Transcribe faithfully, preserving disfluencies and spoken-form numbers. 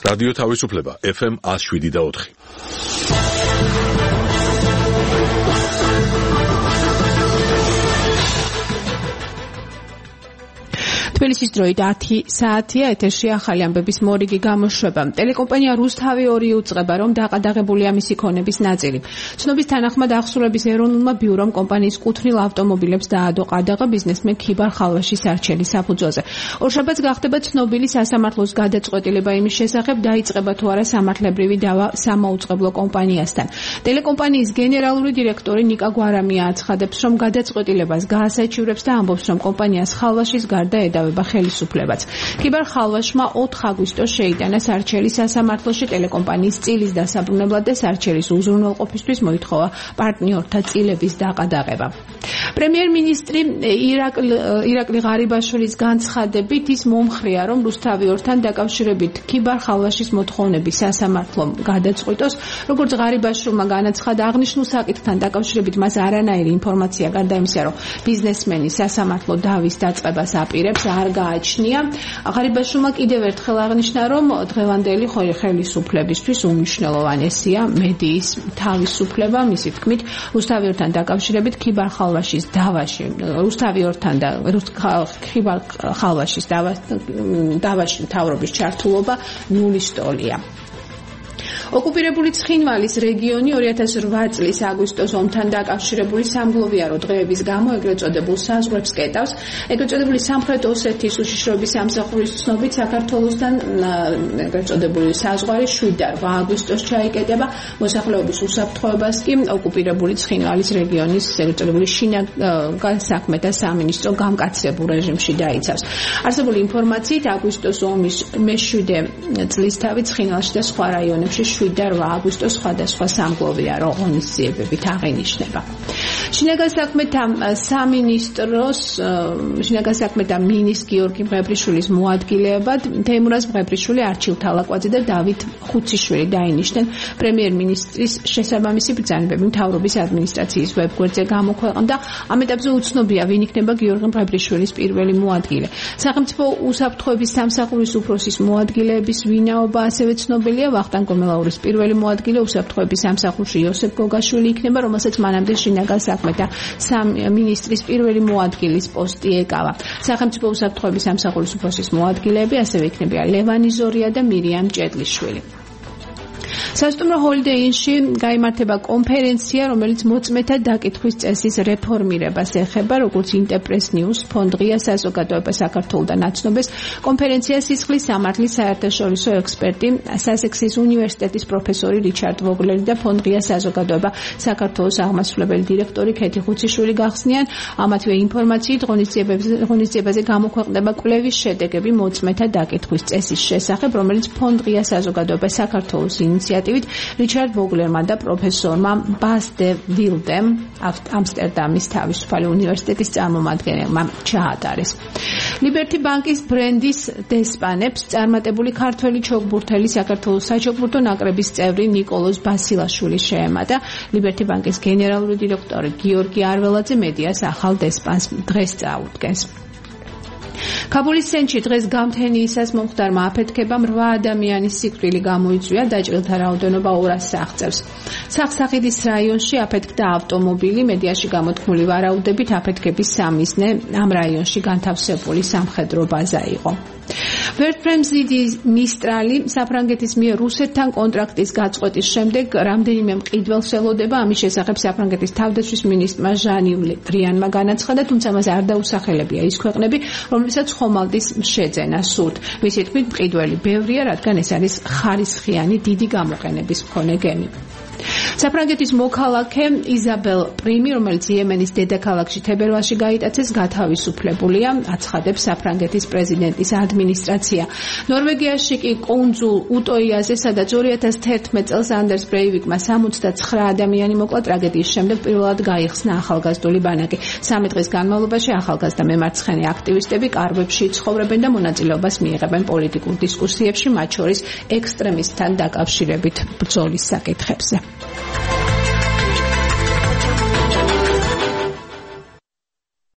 რადიო თავისუფლება ეფ ემ one oh seven და four. თბილისის დროით ათი საათია, ეთერში ახალი ამბების მორიგი გამოშვება. ტელეკომპანია რუსთავი ორი უწყება, რომ დაყადაღებულია მისი ქონების ნაწილი. ცნობის თანახმად აღსრულების ეროვნულმა ბიურომ კომპანიის კუთვნილ ავტომობილებს დაადო ყადაღა ბიზნესმენ ქიბარ ხალვაშის არჩელის საფუძველზე. ორშაბათს გახდება ცნობილი სასამართლოს გადაწყვეტილება იმის შესახებ, დაიწყება თუ არა სამართლებრივი დავა სამაუწყებლო კომპანიასთან. ტელეკომპანიის გენერალური დირექტორი ნიკა გვარამია აცხადებს, რომ გადაწყვეტილებას გაასაჩივრებს და ამბობს, რომ კომპანიას ხალვაშის გარდა ედავება ხელისუფლებაც. ქიბარ ხალვაშმა ოთხ აგვისტოს შეიტანა სარჩელი სასამართლოში ტელეკომპანიის წილის დასაბრუნებლად და სარჩელის უზრუნველყოფისთვის მოითხოვა პარტნიორთა წილების დაყადაღება. პრემიერ-მინისტრი ირაკლი ღარიბაშვილის განცხადებით ის მომხრია, რომ რუსთავი ორთან დაკავშირებით ქიბარ ხალვაშის მოთხოვნები სასამართლომ გადაწყვიტოს, როგორც ღარიბაშვილმა განაცხადა, აღნიშნულ საკითხთან დაკავშირებით მას არანაირი ინფორმაცია გარდა იმისა, რომ ბიზნესმენი სასამართლო დავის დაწყებას აპირებს, არ გააჩნია. ღარიბაშვილმა კიდევ ერთხელ აღნიშნა, რომ დღევანდელი ხელისუფლებისთვის უმნიშვნელოვანესია მედიის თავისუფლება. მისი თქმით, რუსთავი ორთან დაკავშირებით ქიბარ ხალვაშის დავაში, რუსთავი ორთან და ქიბარ ხალვაშის დავაში მთავრობის ჩართულობა ნულის ტოლია. ოკუპირებული ცხინვალის რეგიონი ორი ათას ოთხ წლის აგვისტოს ომთან დაკავშირებული სამგლოვიარო დღეების გამო ეგრეთ წოდებულ საზღვრებს კეტავს. ეგრეთ წოდებული სამხრეთ ოსეთის უშიშროების სამსახურის ცნობით საქართველოსთან ეგრეთ წოდებული საზღვარი შვიდ და რვა აგვისტოს ჩაიკეტება. მოსახლეობის უსაფრთხოებას კი ოკუპირებული ცხინვალის რეგიონის ეგრეთ წოდებული შინაგან საქმეთა სამინისტრო გამკაცებულ რეჟიმში დაიცავს. არსებული ინფორმაციით აგვისტოს ომის მეშვიდე წლისთავით ცხინვალში და სხვა რაიონებში შვიდ და რვა აგვისტოს სხვადასხვა სამგლოვიარო ღონისძიებებით აღინიშნება. შინაგან საქმეთა სამინისტროს შინაგან საქმეთა მინისტრ გიორგი მღებრიშვილის მოადგილეებად თეიმურაზ მღებრიშვილი, არჩილ თალაკვაძე და დავით ხუციშვილი დაინიშნენ. პრემიერ-მინისტრის შესაბამისი ბრძანებები მთავრობის ადმინისტრაციის ვებგვერდზე გამოქვეყნდა. ამ ეტაპზე უცნობია, ვინ იქნება გიორგი მღებრიშვილის პირველი მოადგილე. სახელმწიფო უსაფრთხოების სამსახურის უფროსის მოადგილეების ვინაობა ასევე ცნობილია. ვახტანგ გომელაურის პირველი მოადგილე უსაფრთხოების სამსახურში იოსებ გოგაშვილი იქნება, რომელსაც მანამდე შინაგან საქმეთა მინისტრის პირველი მოადგილის პოსტი ეკავა. სახელმწიფო უსაფრთხოების სამსახურის უფროსის მოადგილეები ასევე იქნებიან ლევანი ზორია და მირიამ ჭედლიშვილი. სასტუმრო ჰოლიდეი ინში გაიმართება კონფერენცია, რომელიც მოწმეთა დაკითხვის წესის რეფორმირებას ეხება, როგორც ინტერპრეს ნიუს, ფონდღია საზოგადოება საქართველოს და ნაცნობეს. კონფერენცია სისხლის სამართლის საერთაშორისო ექსპერტი, სასექსის უნივერსიტეტის პროფესორი რიჩარდ ვოგლერი და ფონდღია საზოგადოება საქართველოს აღმასრულებელი დირექტორი ქეთი ხუციშვილი გახსნიან. ამათვე ინფორმაციით ღონისძიებაზე გამოქვეყნდება კვლევის შედეგები მოწმეთა დაკითხვის წესის შესახებ, რომელიც ფონდღია საზოგადოება საქართველოს ინიციატივით რიჩარდ ვოგლერმა და პროფესორმა ბას დე ვილდემ ამსტერდამის თავისუფალი უნივერსიტეტის წარმომადგენელმა ჩაატარეს. ლიბერტი ბანკის ბრენდის დესპანებს წარმატებული ქართველი ჩოგბურთელი საქართველოს საჩოგბურთო ნაკრების წევრი ნიკოლოზ ბასილაშვილი შეემატა. ლიბერტი ბანკის გენერალური დირექტორი გიორგი არველაძე მედიას ახალ დესპანს დღეს წაუდგენს. ქაბულის ცენტრში დღეს გამთენიისას მომხდარმა აფეთქებამ რვა ადამიანის სიკვდილი გამოიწვია, დაჭრილთა რაოდენობა ორასს აღწევს. სახსახიდის რაიონში აფეთქდა ავტომობილი, მედიაში გამოთქმული ვარაუდებით აფეთქების სამიზნე ამ რაიონში განთავსებული სამხედრო ბაზა იყო. ვერტფრემზიდი მისტრალი საფრანგეთის მიერ რუსეთთან კონტრაქტის გაწყვეტის შემდეგ რამდენიმე მყიდველს ელოდება. ამის შესახებ საფრანგეთის თავდაცვის მინისტრმა ჟან-ივლ დრიანმა განაცხადა, თუმცა მას არ დაუსახელებია ის ქვეყნები, რომლებსაც ხომალდის შეძენა სურთ. მისი თქმით, მყიდველი ბევრია, რადგან ეს არის ხარისხიანი დიდი გამოყენების მქონე გემი. საფრანგეთის მოქალაქე იზაბელ პრიმი, რომელიც იემენის დედაქალაქში თებერვალში გაიტაცეს, გათავისუფლებულია, აცხადებს საფრანგეთის პრეზიდენტის ადმინისტრაცია. ნორვეგიაში კი კუნძულ უტოიაზე, სადაც ორი ათას თერთმეტ წელს ანდერს ბრეივიკმა სამოცდაცხრა ადამიანი მოკლა, ტრაგედიის შემდეგ პირველად გაიხსნა ახალგაზრდული ბანაკი. სამი დღის განმავლობაში ახალგაზრდა მემარცხენე აქტივისტები კარვებში ცხოვრობენ და მონაწილეობას მიიღებენ პოლიტიკურ დისკუსიებში, მათ შორის ექსტრემისტთან დაკავშირებით ბრძოლის საკითხებზე.